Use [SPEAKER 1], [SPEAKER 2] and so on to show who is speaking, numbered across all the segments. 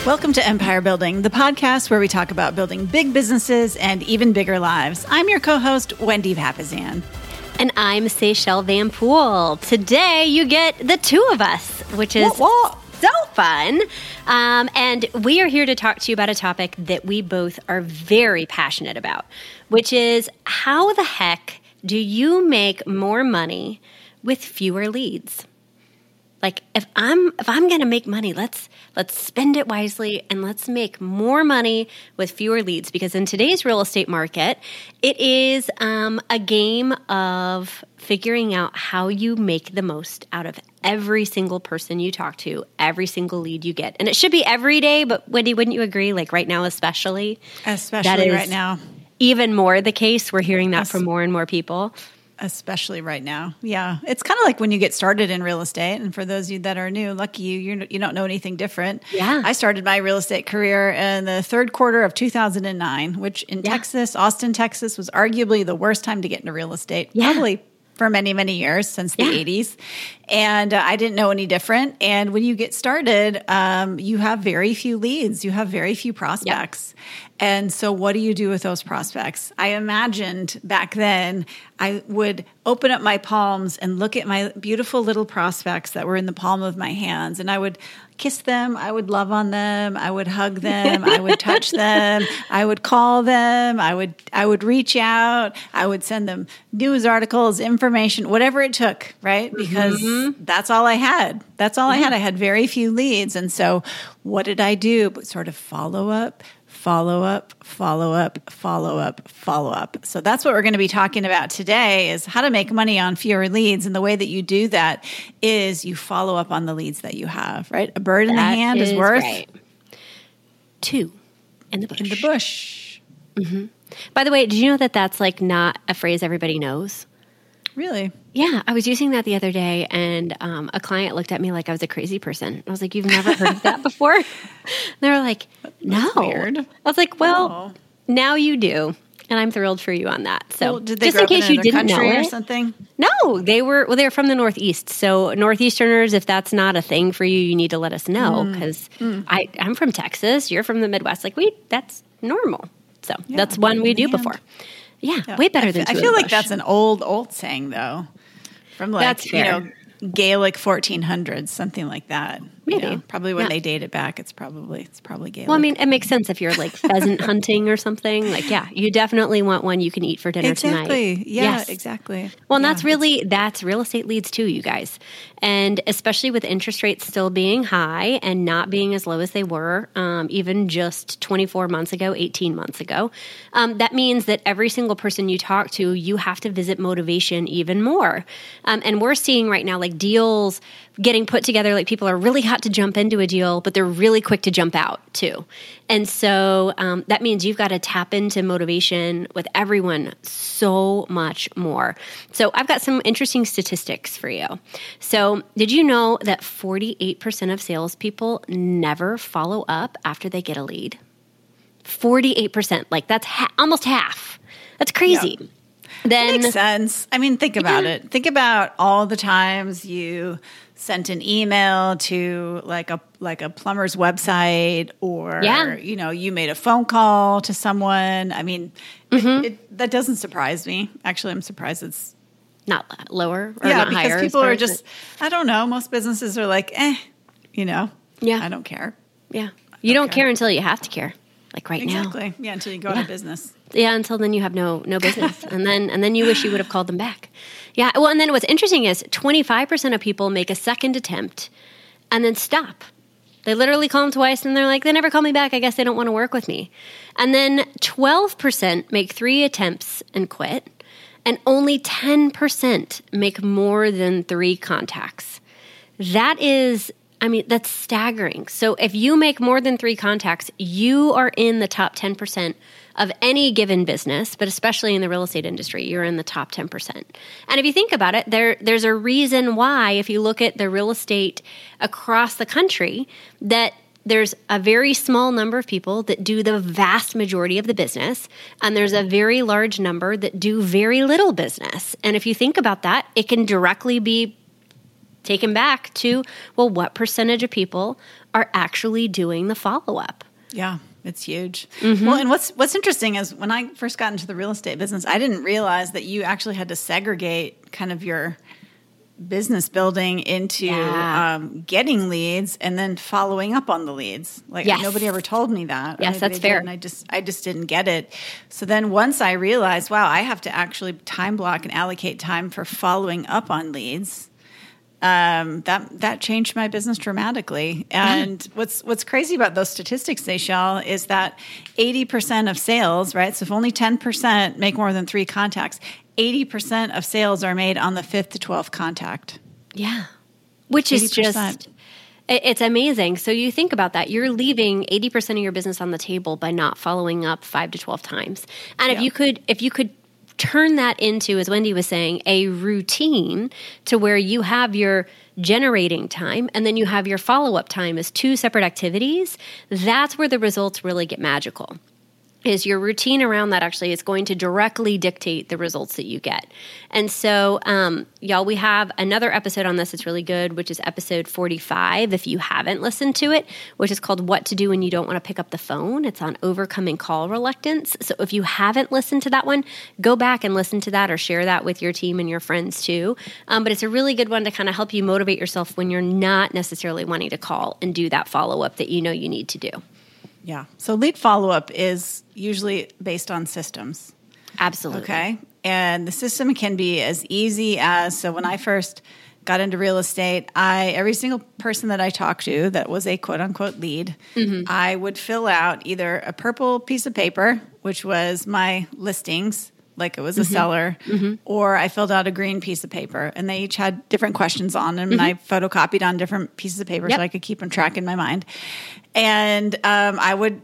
[SPEAKER 1] Welcome to Empire Building, the podcast where we talk about building big businesses and even bigger lives. I'm your co-host, Wendy Papasan.
[SPEAKER 2] And I'm Seychelle Van Poole. Today, you get the two of us, which is so fun. And we are here to talk to you about a topic that we both are very passionate about, which is how the heck do you make more money with fewer leads? Like, if I'm going to make money, let's spend it wisely and let's make more money with fewer leads. Because in today's real estate market, it is a game of figuring out how you make the most out of every single person you talk to, every single lead you get. And it should be every day, but Wendy, wouldn't you agree? Like right now, especially
[SPEAKER 1] Right now.
[SPEAKER 2] Even more the case. We're hearing that from more and more people.
[SPEAKER 1] Especially right now. Yeah. It's kind of like when you get started in real estate. And for those of you that are new, lucky you don't know anything different.
[SPEAKER 2] Yeah.
[SPEAKER 1] I started my real estate career in the third quarter of 2009, which in Texas, Austin, Texas, was arguably the worst time to get into real estate.
[SPEAKER 2] Yeah.
[SPEAKER 1] Probably for many, many years since the 80s. And I didn't know any different. And when you get started, you have very few leads. You have very few prospects. And so what do you do with those prospects? I imagined back then I would open up my palms and look at my beautiful little prospects that were in the palm of my hands. And I would kiss them. I would love on them. I would hug them. I would touch them. I would call them. I would reach out. I would send them news articles, information, whatever it took, right? Because that's all I had. That's all I had. I had very few leads. And so what did I do? But sort of follow up. So that's what we're going to be talking about today is how to make money on fewer leads. And the way that you do that is you follow up on the leads that you have, right? A bird in the hand is worth
[SPEAKER 2] two in the bush.
[SPEAKER 1] Mm-hmm.
[SPEAKER 2] By the way, did you know that that's like not a phrase everybody knows?
[SPEAKER 1] Really?
[SPEAKER 2] Yeah, I was using that the other day, and a client looked at me like I was a crazy person. I was like, "You've never heard of that before?" And they were like, "No."
[SPEAKER 1] That's weird.
[SPEAKER 2] I was like, "Well, now you do," and I'm thrilled for you on that. So,
[SPEAKER 1] did they
[SPEAKER 2] just
[SPEAKER 1] grow
[SPEAKER 2] in case
[SPEAKER 1] up in
[SPEAKER 2] you didn't know
[SPEAKER 1] country or
[SPEAKER 2] it,
[SPEAKER 1] something?
[SPEAKER 2] No, they're from the Northeast. So, Northeasterners, if that's not a thing for you, you need to let us know because I'm from Texas. You're from the Midwest. Like that's normal. So that's one we do before. Yeah, way better than two.
[SPEAKER 1] I feel like that's an old saying though, from like
[SPEAKER 2] that's fair.
[SPEAKER 1] Gaelic 1400s, something like that.
[SPEAKER 2] Maybe
[SPEAKER 1] probably when they date it back, it's probably Gaelic.
[SPEAKER 2] Well, I mean, it makes sense if you're like pheasant hunting or something. Like, yeah, you definitely want one you can eat for dinner tonight.
[SPEAKER 1] Exactly. Yeah,
[SPEAKER 2] yes.
[SPEAKER 1] exactly.
[SPEAKER 2] Well, and that's real estate leads too, you guys. And especially with interest rates still being high and not being as low as they were even just 24 months ago, 18 months ago, that means that every single person you talk to, you have to visit motivation even more. And we're seeing right now like deals getting put together, like people are really hot to jump into a deal, but they're really quick to jump out too. And so that means you've got to tap into motivation with everyone so much more. So I've got some interesting statistics for you. So did you know that 48% of salespeople never follow up after they get a lead? 48%, like that's almost half. That's crazy.
[SPEAKER 1] Yeah.
[SPEAKER 2] Then,
[SPEAKER 1] that makes sense. I mean, think about it. Think about all the times you sent an email to like a plumber's website or, you made a phone call to someone. I mean, that doesn't surprise me. Actually, I'm surprised it's
[SPEAKER 2] not lower or not higher.
[SPEAKER 1] Because people are just, I don't know, most businesses are like, I don't care.
[SPEAKER 2] Yeah. You don't care until you have to care. Like now.
[SPEAKER 1] Exactly. Yeah, until you go out of business.
[SPEAKER 2] Yeah, until then you have no business. and then you wish you would have called them back. Yeah. Well, and then what's interesting is 25% of people make a second attempt and then stop. They literally call them twice and they're like, they never call me back. I guess they don't want to work with me. And then 12% make 3 attempts and quit. And only 10% make more than 3 contacts. That's staggering. So if you make more than 3 contacts, you are in the top 10% of any given business, but especially in the real estate industry, you're in the top 10%. And if you think about it, there's a reason why, if you look at the real estate across the country, that there's a very small number of people that do the vast majority of the business, and there's a very large number that do very little business. And if you think about that, it can directly be taken back to, well, what percentage of people are actually doing the follow-up?
[SPEAKER 1] Yeah, it's huge. Well, and what's interesting is when I first got into the real estate business, I didn't realize that you actually had to segregate kind of your business building into getting leads and then following up on the leads. Like nobody ever told me that.
[SPEAKER 2] Yes, that's fair.
[SPEAKER 1] And I just didn't get it. So then once I realized, wow, I have to actually time block and allocate time for following up on leads. That changed my business dramatically. And what's crazy about those statistics, Seychelle, is that 80% of sales, right? So if only 10% make more than 3 contacts, 80% of sales are made on the 5th to 12th contact.
[SPEAKER 2] Yeah. Which is
[SPEAKER 1] 80%.
[SPEAKER 2] just, it's amazing. So you think about that. You're leaving 80% of your business on the table by not following up 5 to 12 times. And if you could turn that into, as Wendy was saying, a routine to where you have your generating time and then you have your follow-up time as 2 separate activities, that's where the results really get magical. Is your routine around that actually is going to directly dictate the results that you get. And so, y'all, we have another episode on this that's really good, which is episode 45, if you haven't listened to it, which is called What to Do When You Don't Want to Pick Up the Phone. It's on overcoming call reluctance. So if you haven't listened to that one, go back and listen to that or share that with your team and your friends too. But it's a really good one to kind of help you motivate yourself when you're not necessarily wanting to call and do that follow-up that you know you need to do.
[SPEAKER 1] Yeah. So lead follow-up is usually based on systems.
[SPEAKER 2] Absolutely.
[SPEAKER 1] Okay. And the system can be as easy as, so when I first got into real estate, every single person that I talked to that was a quote unquote lead, I would fill out either a purple piece of paper, which was my listings, like it was a seller, or I filled out a green piece of paper, and they each had different questions on them, and I photocopied on different pieces of paper so I could keep them track in my mind. And I would,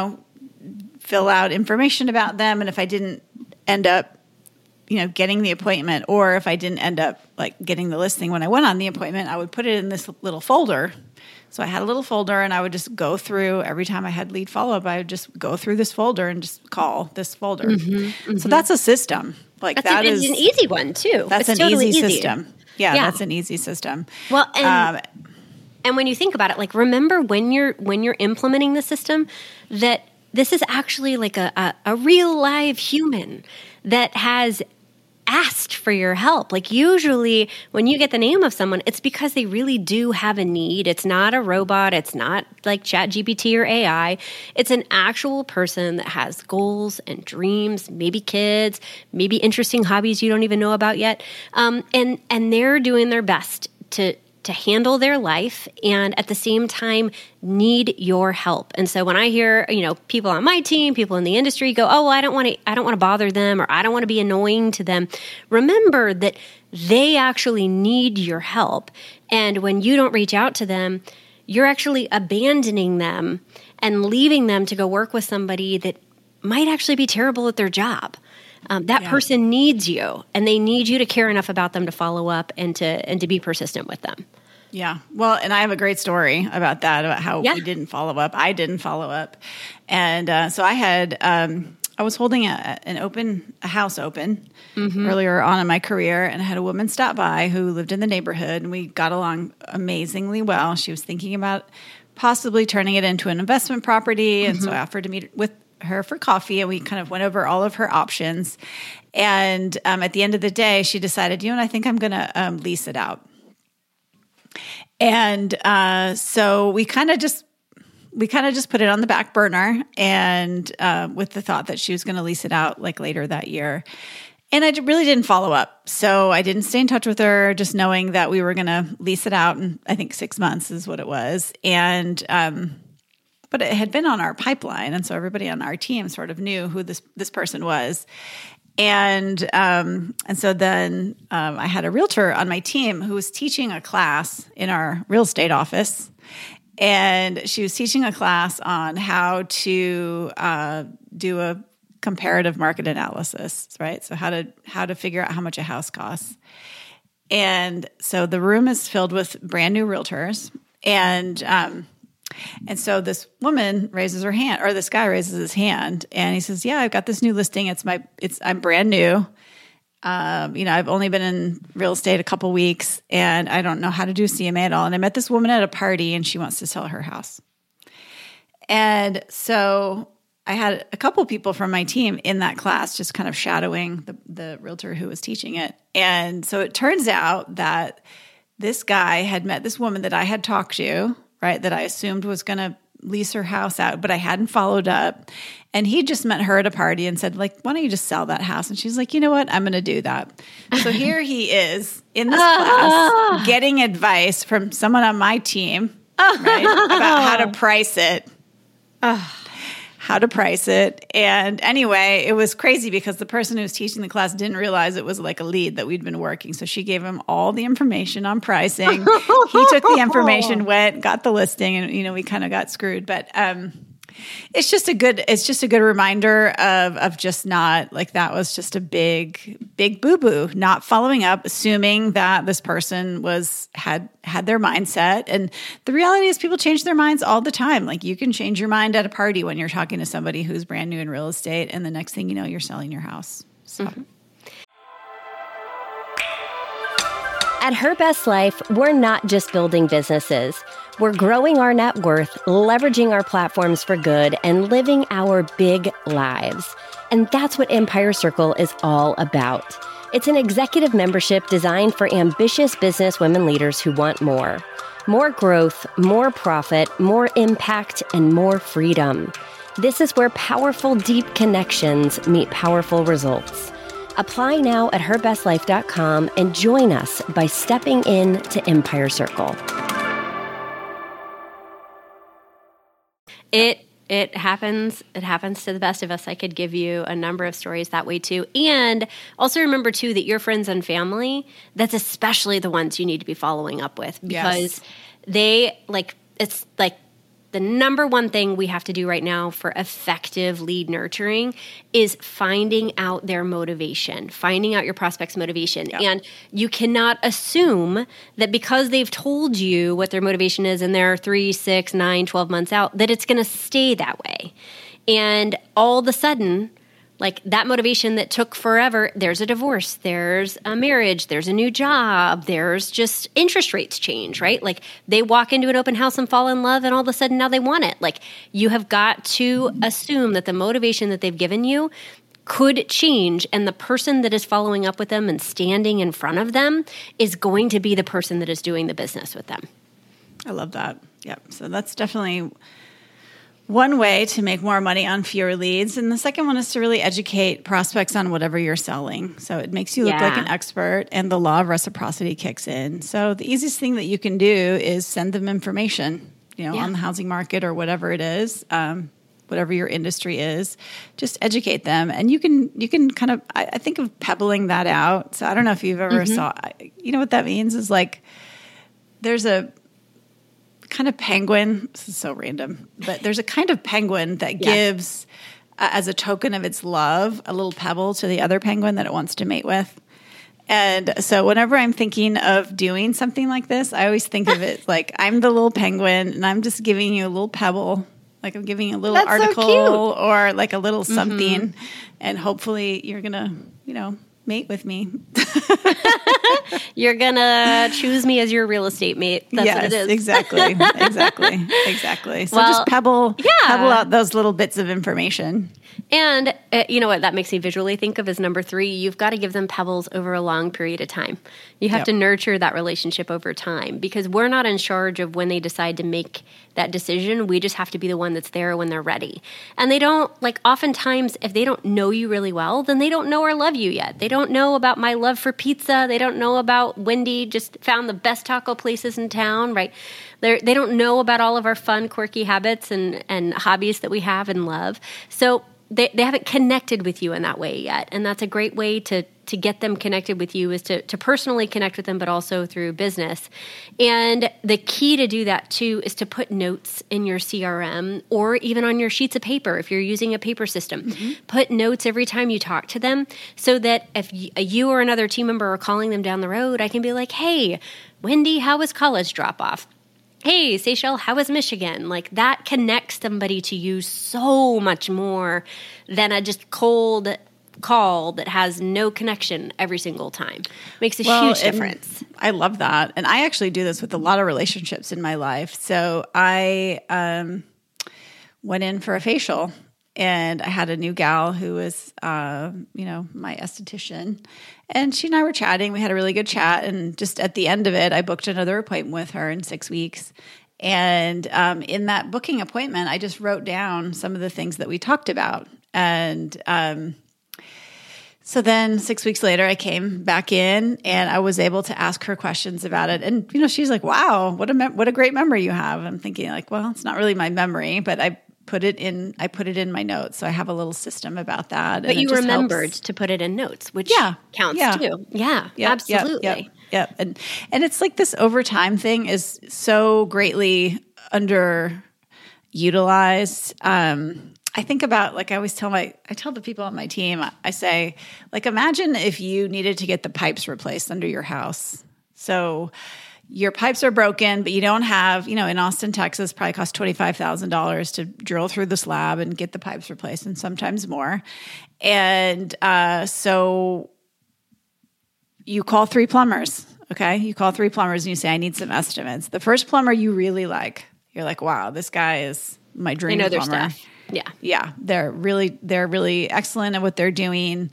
[SPEAKER 1] fill out information about them, and if I didn't end up, getting the appointment, or if I didn't end up like getting the listing when I went on the appointment, I would put it in this little folder. So I had a little folder, and I would just go through every time I had lead follow-up. I would just go through this folder and just call this folder. So that's a system. Like
[SPEAKER 2] it's an easy one too.
[SPEAKER 1] That's an totally easy system. Yeah, that's an easy system.
[SPEAKER 2] Well, and when you think about it, like remember when you're implementing the system that this is actually like a real live human that has asked for your help. Like usually when you get the name of someone, it's because they really do have a need. It's not a robot. It's not like ChatGPT or AI. It's an actual person that has goals and dreams, maybe kids, maybe interesting hobbies you don't even know about yet. And they're doing their best to handle their life and at the same time need your help. And so when I hear, people on my team, people in the industry go, "Oh, well, I don't want to bother them, or I don't want to be annoying to them." Remember that they actually need your help. And when you don't reach out to them, you're actually abandoning them and leaving them to go work with somebody that might actually be terrible at their job. That person needs you, and they need you to care enough about them to follow up and to be persistent with them.
[SPEAKER 1] Yeah. Well, and I have a great story about that, about how we didn't follow up. I didn't follow up. And so I was holding a house open earlier on in my career, and I had a woman stop by who lived in the neighborhood, and we got along amazingly well. She was thinking about possibly turning it into an investment property, and so I offered to meet with her for coffee, and we kind of went over all of her options. And at the end of the day, she decided, I think I'm going to lease it out. And so we kind of just put it on the back burner, and with the thought that she was going to lease it out like later that year. And I really didn't follow up. So I didn't stay in touch with her, just knowing that we were going to lease it out in, I think, 6 months is what it was. And but it had been on our pipeline, and so everybody on our team sort of knew who this person was. And so then I had a realtor on my team who was teaching a class in our real estate office, and she was teaching a class on how to do a comparative market analysis, right? So how to figure out how much a house costs. And so the room is filled with brand new realtors, and so this woman raises her hand, or this guy raises his hand, and he says, "Yeah, I've got this new listing. I'm brand new. I've only been in real estate a couple weeks and I don't know how to do CMA at all. And I met this woman at a party and she wants to sell her house. And so I had a couple people from my team in that class just kind of shadowing the realtor who was teaching it. And so it turns out that this guy had met this woman that I had talked to, right, that I assumed was going to lease her house out, but I hadn't followed up. And he just met her at a party and said, like, why don't you just sell that house? And she's like, you know what? I'm going to do that. So here he is in this class getting advice from someone on my team, right, about how to price it. And anyway, it was crazy because the person who was teaching the class didn't realize it was like a lead that we'd been working. So she gave him all the information on pricing. He took the information, went, got the listing, and we kind of got screwed. But it's just a good reminder of just not like that was just a big boo-boo, not following up, assuming that this person had their mindset. And the reality is people change their minds all the time. Like you can change your mind at a party when you're talking to somebody who's brand new in real estate, and the next thing you know, you're selling your house. So.
[SPEAKER 3] Mm-hmm. At Her Best Life, we're not just building businesses. We're growing our net worth, leveraging our platforms for good, and living our big lives. And that's what Empire Circle is all about. It's an executive membership designed for ambitious business women leaders who want more. More growth, more profit, more impact, and more freedom. This is where powerful, deep connections meet powerful results. Apply now at herbestlife.com and join us by stepping in to Empire Circle.
[SPEAKER 2] It happens. It happens to the best of us. I could give you a number of stories that way too. And also remember too that your friends and family, that's especially the ones you need to be following up with because it's like the number one thing we have to do right now for effective lead nurturing is finding out their motivation, finding out your prospect's motivation. Yep. And you cannot assume that because they've told you what their motivation is and they're 3, 6, 9, 12 months out, that it's going to stay that way. And all of a sudden, like that motivation that took forever, there's a divorce, there's a marriage, there's a new job, there's just interest rates change, right? Like they walk into an open house and fall in love and all of a sudden now they want it. Like you have got to assume that the motivation that they've given you could change, and the person that is following up with them and standing in front of them is going to be the person that is doing the business with them.
[SPEAKER 1] I love that. Yep. So that's definitely one way to make more money on fewer leads. And the second one is to really educate prospects on whatever you're selling. So it makes you look like an expert and the law of reciprocity kicks in. So the easiest thing that you can do is send them information, on the housing market or whatever it is, whatever your industry is, just educate them. And you can kind of, I think of pebbling that out. So I don't know if you've ever saw, what that means is like, there's a kind of penguin, this is so random, but there's a kind of penguin that gives, as a token of its love, a little pebble to the other penguin that it wants to mate with. And so whenever I'm thinking of doing something like this, I always think of it like I'm the little penguin and I'm just giving you a little pebble, like I'm giving you a little article or like a little something, and hopefully you're going to, mate with me.
[SPEAKER 2] You're going to choose me as your real estate mate. That's what it is.
[SPEAKER 1] Exactly. So just pebble out those little bits of information.
[SPEAKER 2] And you know what that makes me visually think of is number 3, you've got to give them pebbles over a long period of time. You have to nurture that relationship over time because we're not in charge of when they decide to make that decision. We just have to be the one that's there when they're ready. And they don't, oftentimes if they don't know you really well, then they don't know or love you yet. They don't know about my love for pizza. They don't know about Wendy just found the best taco places in town, right? They don't know about all of our fun, quirky habits and hobbies that we have and love. So they haven't connected with you in that way yet. And that's a great way to get them connected with you is to personally connect with them, but also through business. And the key to do that too is to put notes in your CRM or even on your sheets of paper if you're using a paper system. Put notes every time you talk to them so that if you or another team member are calling them down the road, I can be like, hey, Wendy, how was college drop-off? Hey, Seychelles, how is Michigan? Like that connects somebody to you so much more than a just cold call that has no connection every single time. Makes a huge difference.
[SPEAKER 1] I love that. And I actually do this with a lot of relationships in my life. So I went in for a facial, and I had a new gal who was, my esthetician, and she and I were chatting. We had a really good chat. And just at the end of it, I booked another appointment with her in 6 weeks. And in that booking appointment, I just wrote down some of the things that we talked about. And so then 6 weeks later, I came back in and I was able to ask her questions about it. And, she's like, wow, what a great memory you have. I'm thinking like, well, it's not really my memory, but I put it in my notes. So I have a little system about that.
[SPEAKER 2] But you remembered to put it in notes, which counts too. Yeah, absolutely.
[SPEAKER 1] Yeah. And it's like this overtime thing is so greatly underutilized. I think about, like, I tell the people on my team, I say, like, imagine if you needed to get the pipes replaced under your house. So your pipes are broken, but you don't have, in Austin, Texas, probably costs $25,000 to drill through the slab and get the pipes replaced, and sometimes more. And so you call 3 plumbers, okay? You call 3 plumbers and you say, I need some estimates. The first plumber you really like, you're like, wow, this guy is my dream plumber.
[SPEAKER 2] They know their stuff.
[SPEAKER 1] Yeah. They're really excellent at what they're doing.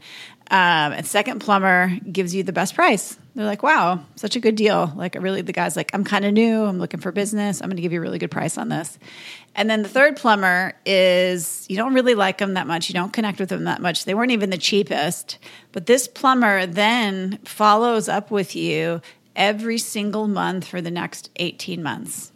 [SPEAKER 1] And second plumber gives you the best price. They're like, wow, such a good deal. Like, really, the guy's like, I'm kind of new. I'm looking for business. I'm going to give you a really good price on this. And then the third plumber is, you don't really like them that much. You don't connect with them that much. They weren't even the cheapest. But this plumber then follows up with you every single month for the next 18 months.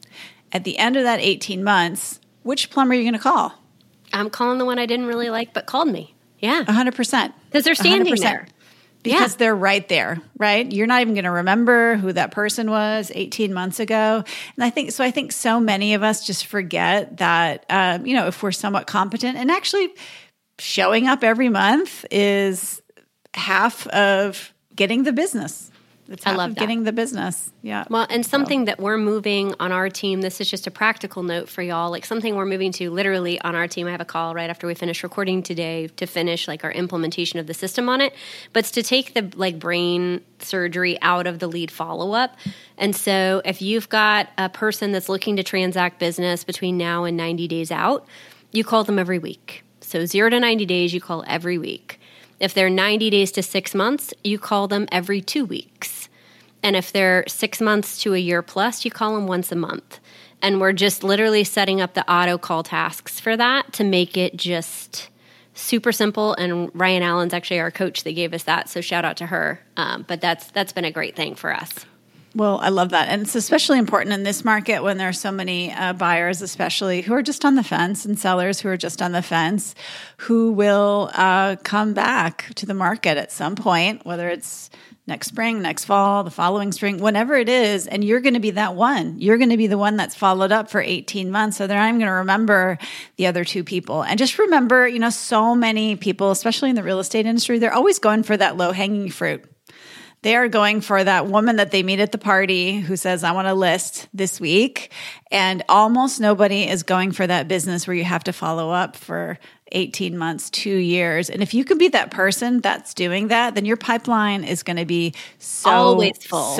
[SPEAKER 1] At the end of that 18 months, which plumber are you going to call?
[SPEAKER 2] I'm calling the one I didn't really like but called me. Yeah.
[SPEAKER 1] 100%.
[SPEAKER 2] Because they're standing 100%. There.
[SPEAKER 1] Because they're right there, right? You're not even going to remember who that person was 18 months ago. And I think so many of us just forget that, if we're somewhat competent, and actually showing up every month is half of getting the business. It's half of getting the business. Yeah.
[SPEAKER 2] Well, and something that we're moving on our team, this is just a practical note for y'all, like something we're moving to literally on our team. I have a call right after we finish recording today to finish like our implementation of the system on it. But it's to take the like brain surgery out of the lead follow-up. And so if you've got a person that's looking to transact business between now and 90 days out, you call them every week. So 0 to 90 days, you call every week. If they're 90 days to 6 months, you call them every 2 weeks. And if they're 6 months to a year plus, you call them once a month. And we're just literally setting up the auto call tasks for that to make it just super simple. And Ryan Allen's actually our coach that gave us that, so shout out to her. But that's been a great thing for us.
[SPEAKER 1] Well, I love that. And it's especially important in this market when there are so many buyers, especially who are just on the fence, and sellers who are just on the fence, who will come back to the market at some point, whether it's next spring, next fall, the following spring, whenever it is. And you're going to be that one. You're going to be the one that's followed up for 18 months. So they're not even going to remember the other 2 people. And just remember, so many people, especially in the real estate industry, they're always going for that low-hanging fruit. They are going for that woman that they meet at the party who says, I want to list this week. And almost nobody is going for that business where you have to follow up for 18 months, 2 years. And if you can be that person that's doing that, then your pipeline is going to be
[SPEAKER 2] always full.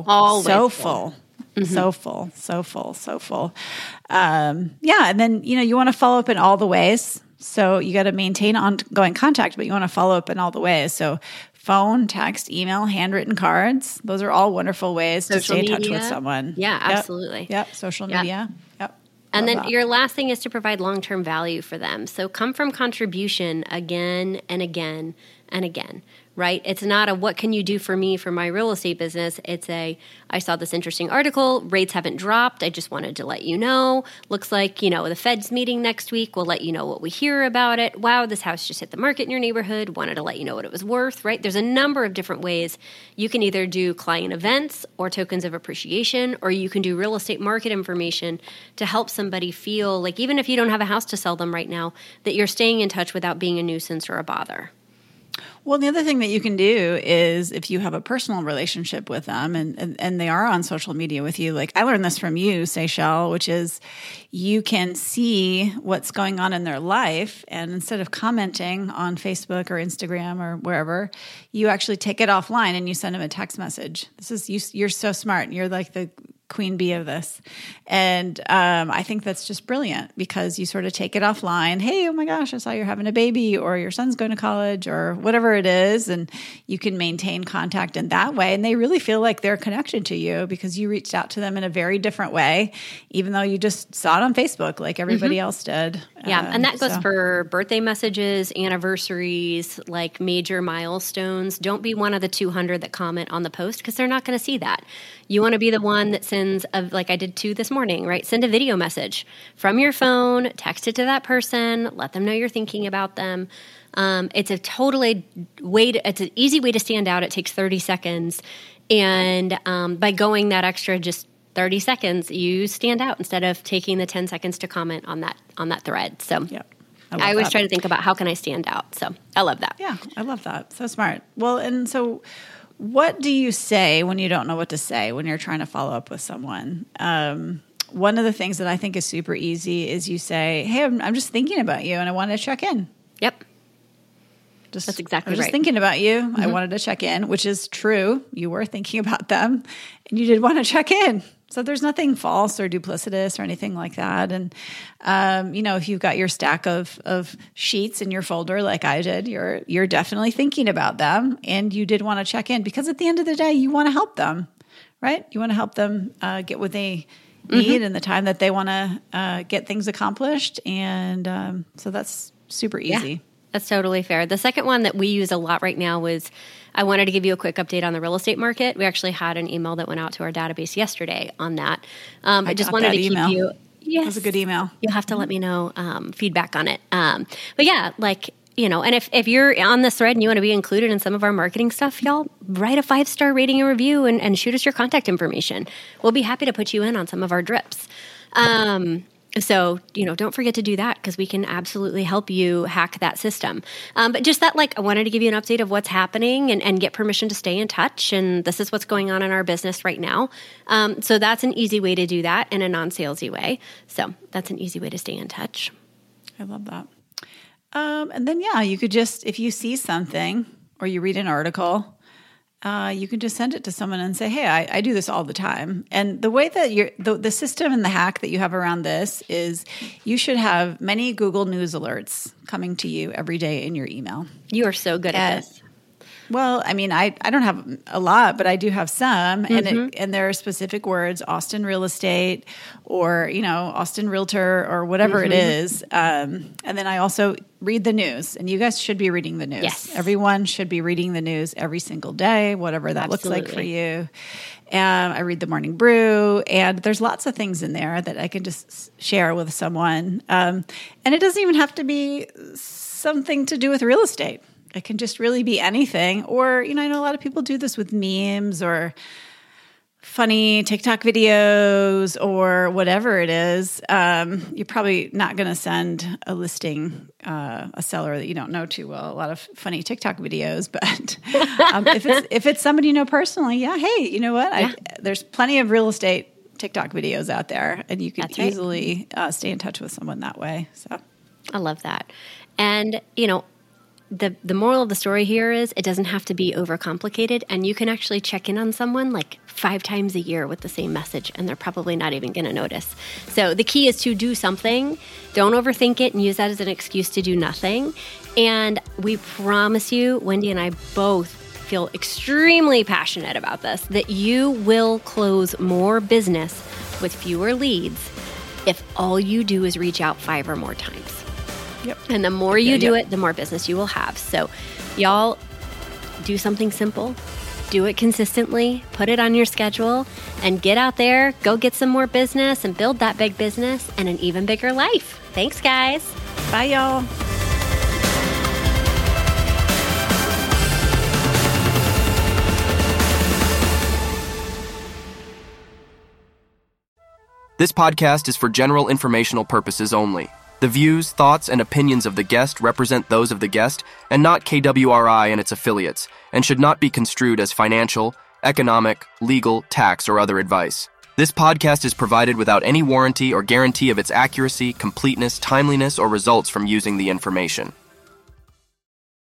[SPEAKER 1] So full. Mm-hmm. So full. And then, you want to follow up in all the ways. So you got to maintain ongoing contact, but you want to follow up in all the ways. So phone, text, email, handwritten cards. Those are all wonderful ways to stay in touch with someone.
[SPEAKER 2] Yeah, absolutely.
[SPEAKER 1] Yep. Social media. Yep.
[SPEAKER 2] And then your last thing is to provide long-term value for them. So come from contribution again and again and again, right? It's not a what can you do for me for my real estate business. It's I saw this interesting article. Rates haven't dropped. I just wanted to let you know. Looks like, the Fed's meeting next week. We'll let you know what we hear about it. Wow, this house just hit the market in your neighborhood. Wanted to let you know what it was worth, right? There's a number of different ways. You can either do client events or tokens of appreciation, or you can do real estate market information to help somebody feel like, even if you don't have a house to sell them right now, that you're staying in touch without being a nuisance or a bother.
[SPEAKER 1] Well, the other thing that you can do is if you have a personal relationship with them and they are on social media with you, like I learned this from you, Seychelle, which is you can see what's going on in their life. And instead of commenting on Facebook or Instagram or wherever, you actually take it offline and you send them a text message. You're so smart. You're like the queen bee of this. And I think that's just brilliant because you sort of take it offline. Hey, oh my gosh, I saw you're having a baby or your son's going to college or whatever it is. And you can maintain contact in that way. And they really feel like they're connected to you because you reached out to them in a very different way, even though you just saw it on Facebook like everybody else did.
[SPEAKER 2] Yeah. And that goes for birthday messages, anniversaries, like major milestones. Don't be one of the 200 that comment on the post because they're not going to see that. You want to be the one that sends, like I did 2 this morning, right? Send a video message from your phone, text it to that person, let them know you're thinking about them. It's it's an easy way to stand out. It takes 30 seconds. And by going that extra just 30 seconds, you stand out instead of taking the 10 seconds to comment on that thread. So
[SPEAKER 1] yeah.
[SPEAKER 2] I always try to think about how can I stand out. So I love that.
[SPEAKER 1] Yeah, I love that. So smart. Well, and so what do you say when you don't know what to say when you're trying to follow up with someone? One of the things that I think is super easy is you say, hey, I'm just thinking about you and I wanted to check in.
[SPEAKER 2] Yep. That's exactly right.
[SPEAKER 1] I was just thinking about you. Mm-hmm. I wanted to check in, which is true. You were thinking about them and you did want to check in. So there's nothing false or duplicitous or anything like that. And, if you've got your stack of sheets in your folder like I did, you're definitely thinking about them and you did want to check in because at the end of the day, you want to help them, right? You want to help them get what they need in the time that they want to get things accomplished. And so that's super easy.
[SPEAKER 2] Yeah. That's totally fair. The second one that we use a lot right now was I wanted to give you a quick update on the real estate market. We actually had an email that went out to our database yesterday on that. I just wanted to keep you. Yes,
[SPEAKER 1] that was a good email.
[SPEAKER 2] You'll have to let me know feedback on it. But yeah, and if you're on this thread and you want to be included in some of our marketing stuff, y'all write a 5-star rating and review and shoot us your contact information. We'll be happy to put you in on some of our drips. So, don't forget to do that because we can absolutely help you hack that system. But just that, I wanted to give you an update of what's happening and get permission to stay in touch. And this is what's going on in our business right now. So that's an easy way to do that in a non-salesy way. So that's an easy way to stay in touch.
[SPEAKER 1] I love that. And then, you could just, if you see something or you read an article, you can just send it to someone and say, hey, I do this all the time. And the way that the system and the hack that you have around this is you should have many Google News alerts coming to you every day in your email.
[SPEAKER 2] You are so good at this.
[SPEAKER 1] Well, I mean, I don't have a lot, but I do have some, and there are specific words, Austin real estate, or Austin realtor, or whatever it is. And then I also read the news, and you guys should be reading the news.
[SPEAKER 2] Yes.
[SPEAKER 1] Everyone should be reading the news every single day, whatever that looks like for you. And I read the Morning Brew, and there's lots of things in there that I can just share with someone. And it doesn't even have to be something to do with real estate. It can just really be anything. Or, I know a lot of people do this with memes or funny TikTok videos or whatever it is. You're probably not going to send a listing, a seller that you don't know too well, a lot of funny TikTok videos. But if it's somebody you know personally, hey, you know what?
[SPEAKER 2] Yeah.
[SPEAKER 1] There's plenty of real estate TikTok videos out there, and you can easily stay in touch with someone that way. So
[SPEAKER 2] I love that. And, the moral of the story here is it doesn't have to be overcomplicated, and you can actually check in on someone 5 times a year with the same message, and they're probably not even going to notice. So the key is to do something. Don't overthink it and use that as an excuse to do nothing. And we promise you, Wendy and I both feel extremely passionate about this, that you will close more business with fewer leads if all you do is reach out 5 or more times.
[SPEAKER 1] Yep.
[SPEAKER 2] And the more you do it, the more business you will have. So y'all do something simple, do it consistently, put it on your schedule, and get out there, go get some more business and build that big business and an even bigger life. Thanks, guys.
[SPEAKER 1] Bye, y'all.
[SPEAKER 4] This podcast is for general informational purposes only. The views, thoughts, and opinions of the guest represent those of the guest and not KWRI and its affiliates, and should not be construed as financial, economic, legal, tax, or other advice. This podcast is provided without any warranty or guarantee of its accuracy, completeness, timeliness, or results from using the information.